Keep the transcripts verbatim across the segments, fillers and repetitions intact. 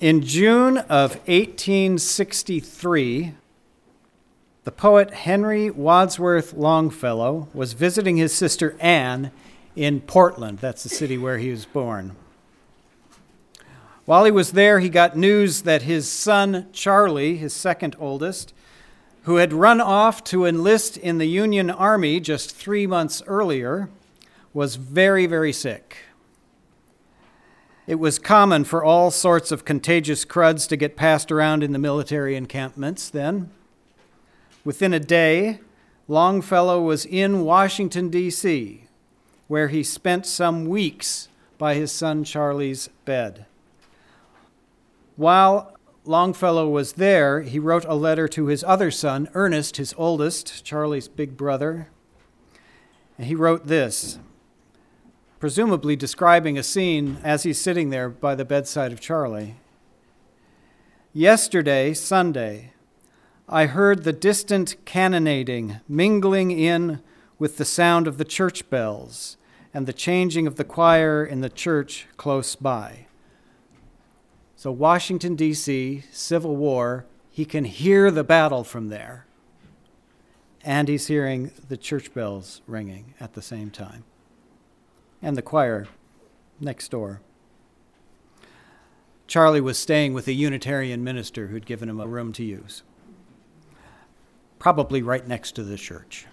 In June of eighteen sixty-three, the poet Henry Wadsworth Longfellow was visiting his sister Anne in Portland. That's the city where he was born. While he was there, he got news that his son Charlie, his second oldest, who had run off to enlist in the Union Army just three months earlier, was very, very sick. It was common for all sorts of contagious cruds to get passed around in the military encampments then. Within a day, Longfellow was in Washington, D C, where he spent some weeks by his son Charlie's bed. While Longfellow was there, he wrote a letter to his other son, Ernest, his oldest, Charlie's big brother. And he wrote this, presumably describing a scene as he's sitting there by the bedside of Charlie. Yesterday, Sunday, I heard the distant cannonading mingling in with the sound of the church bells and the changing of the choir in the church close by. So Washington, D C, Civil War, he can hear the battle from there. And he's hearing the church bells ringing at the same time. And the choir next door. Charlie was staying with a Unitarian minister who'd given him a room to use. Probably right next to the church.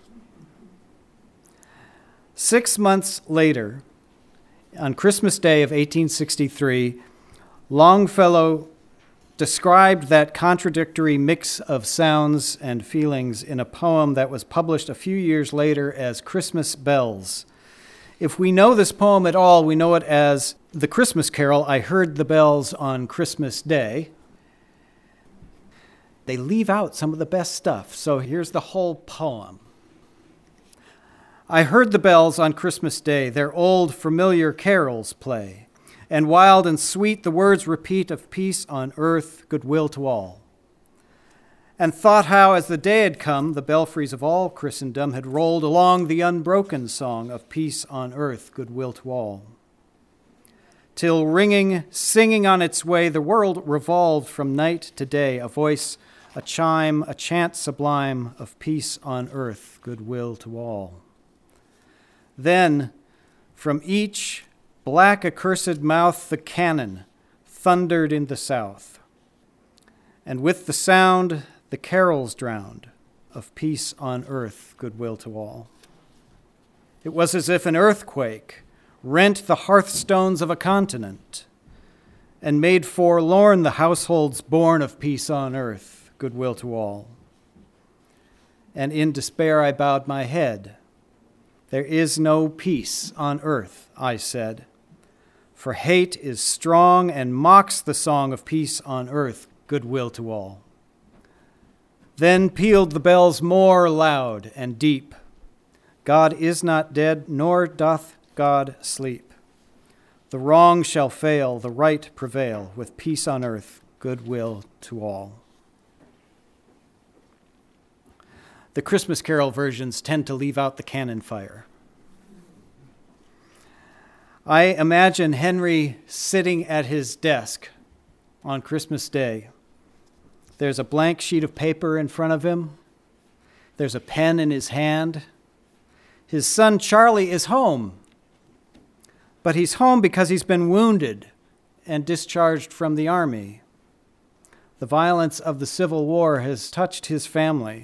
Six months later, on Christmas Day of eighteen sixty-three, Longfellow described that contradictory mix of sounds and feelings in a poem that was published a few years later as Christmas Bells. If we know this poem at all, we know it as the Christmas carol, I Heard the Bells on Christmas Day. They leave out some of the best stuff, so here's the whole poem. I heard the bells on Christmas Day, their old familiar carols play. And wild and sweet the words repeat of peace on earth, goodwill to all. And thought how, as the day had come, the belfries of all Christendom had rolled along the unbroken song of peace on earth, goodwill to all. Till ringing, singing on its way, the world revolved from night to day, a voice, a chime, a chant sublime of peace on earth, goodwill to all. Then, from each black accursed mouth the cannon thundered in the south, and with the sound the carols drowned of peace on earth, goodwill to all. It was as if an earthquake rent the hearthstones of a continent and made forlorn the households born of peace on earth, goodwill to all. And in despair I bowed my head. There is no peace on earth, I said. For hate is strong and mocks the song of peace on earth, goodwill to all. Then pealed the bells more loud and deep. God is not dead, nor doth God sleep. The wrong shall fail, the right prevail, with peace on earth, goodwill to all. The Christmas Carol versions tend to leave out the cannon fire. I imagine Henry sitting at his desk on Christmas Day. There's a blank sheet of paper in front of him. There's a pen in his hand. His son Charlie is home. But he's home because he's been wounded and discharged from the army. The violence of the Civil War has touched his family.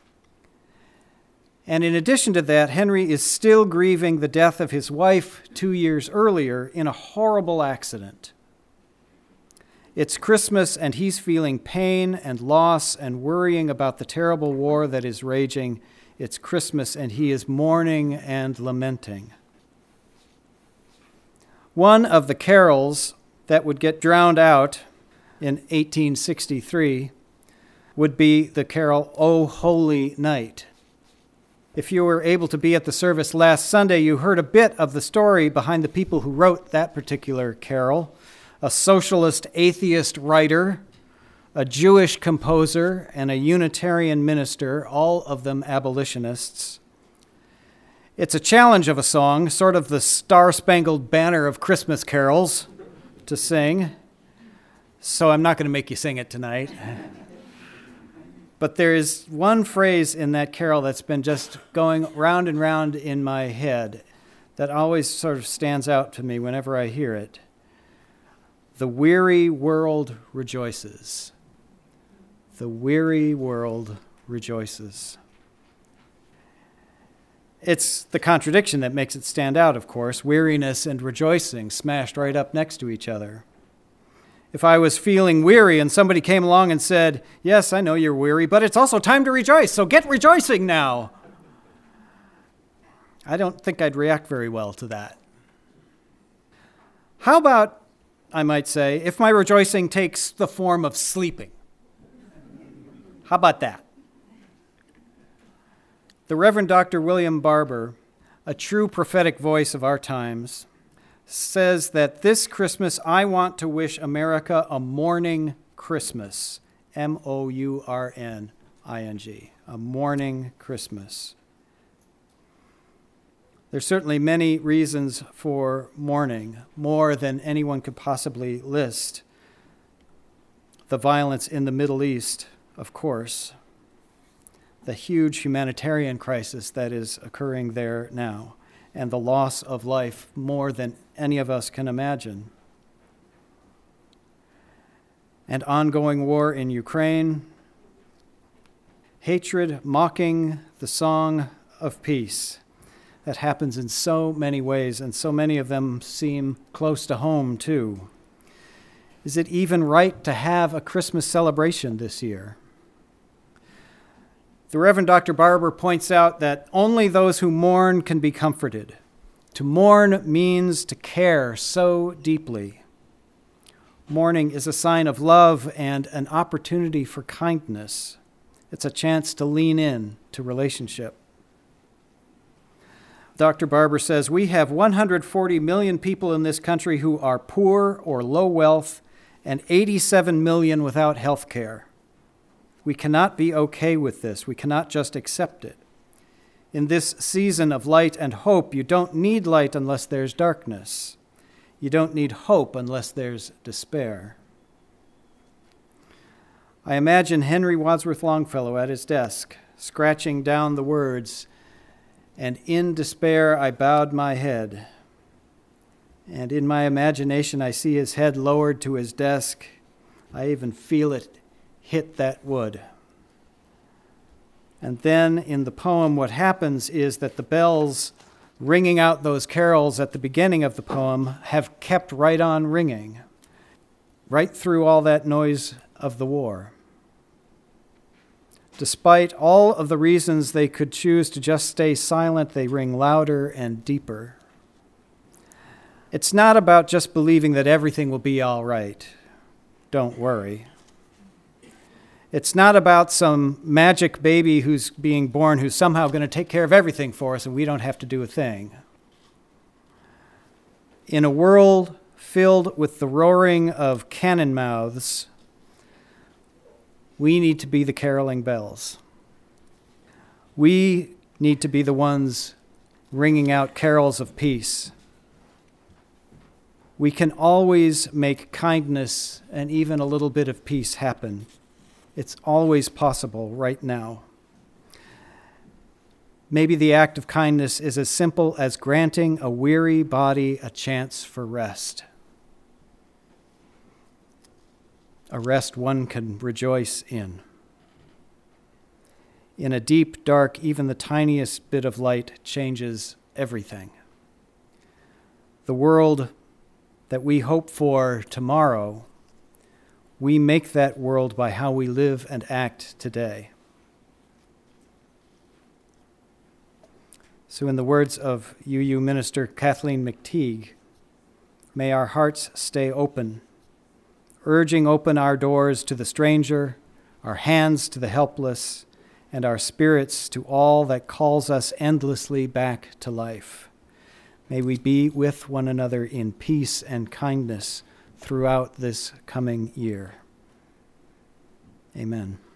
And in addition to that, Henry is still grieving the death of his wife two years earlier in a horrible accident. It's Christmas, and he's feeling pain and loss and worrying about the terrible war that is raging. It's Christmas, and he is mourning and lamenting. One of the carols that would get drowned out in eighteen sixty-three would be the carol, O Holy Night. If you were able to be at the service last Sunday, you heard a bit of the story behind the people who wrote that particular carol. A socialist atheist writer, a Jewish composer, and a Unitarian minister, all of them abolitionists. It's a challenge of a song, sort of the Star-Spangled Banner of Christmas carols, to sing. so I'm not going to make you sing it tonight. But there is one phrase in that carol that's been just going round and round in my head that always sort of stands out to me whenever I hear it. The weary world rejoices. The weary world rejoices. It's the contradiction that makes it stand out, of course. Weariness and rejoicing smashed right up next to each other. If I was feeling weary and somebody came along and said, yes, I know you're weary, but it's also time to rejoice, so get rejoicing now, I don't think I'd react very well to that. How about, I might say, if my rejoicing takes the form of sleeping? How about that? The Reverend Doctor William Barber, a true prophetic voice of our times, says that this Christmas I want to wish America a mourning Christmas. M O U R N I N G. A mourning Christmas. There's certainly many reasons for mourning, more than anyone could possibly list. The violence in the Middle East, of course. The huge humanitarian crisis that is occurring there now, and the loss of life more than any of us can imagine. And ongoing war in Ukraine, hatred mocking the song of peace that happens in so many ways, and so many of them seem close to home too. Is it even right to have a Christmas celebration this year? The Reverend Doctor Barber points out that only those who mourn can be comforted. To mourn means to care so deeply. Mourning is a sign of love and an opportunity for kindness. It's a chance to lean in to relationship. Doctor Barber says, we have one hundred forty million people in this country who are poor or low wealth and eighty-seven million without health care. We cannot be okay with this. We cannot just accept it. In this season of light and hope, you don't need light unless there's darkness. You don't need hope unless there's despair. I imagine Henry Wadsworth Longfellow at his desk, scratching down the words, and in despair I bowed my head. And in my imagination I see his head lowered to his desk. I even feel it hit that wood. And then in the poem, what happens is that the bells ringing out those carols at the beginning of the poem have kept right on ringing, right through all that noise of the war. Despite all of the reasons they could choose to just stay silent, they ring louder and deeper. It's not about just believing that everything will be all right. Don't worry. It's not about some magic baby who's being born who's somehow going to take care of everything for us and we don't have to do a thing. In a world filled with the roaring of cannon mouths, we need to be the caroling bells. We need to be the ones ringing out carols of peace. We can always make kindness and even a little bit of peace happen. It's always possible right now. Maybe the act of kindness is as simple as granting a weary body a chance for rest. A rest one can rejoice in. In a deep, dark, even the tiniest bit of light changes everything. The world that we hope for tomorrow, we make that world by how we live and act today. So in the words of U U Minister Kathleen McTeague, may our hearts stay open, urging open our doors to the stranger, our hands to the helpless, and our spirits to all that calls us endlessly back to life. May we be with one another in peace and kindness throughout this coming year. Amen.